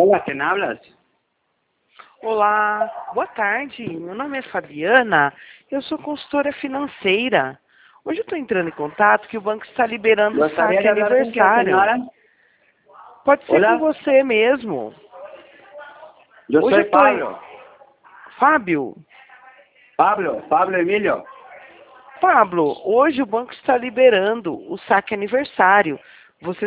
Hola, ¿quién hablas? Olá, boa tarde. Meu nome é Fabiana, eu sou consultora financeira. Hoje eu estou entrando em contato que o banco está liberando o Gostaria saque de hablar con qué, aniversário. señora? Pode ser com Hola, você mesmo. yo Hoje soy eu estou em... Pablo. Fábio? Pablo Emilio. Pablo, hoje o banco está liberando o saque aniversário. Você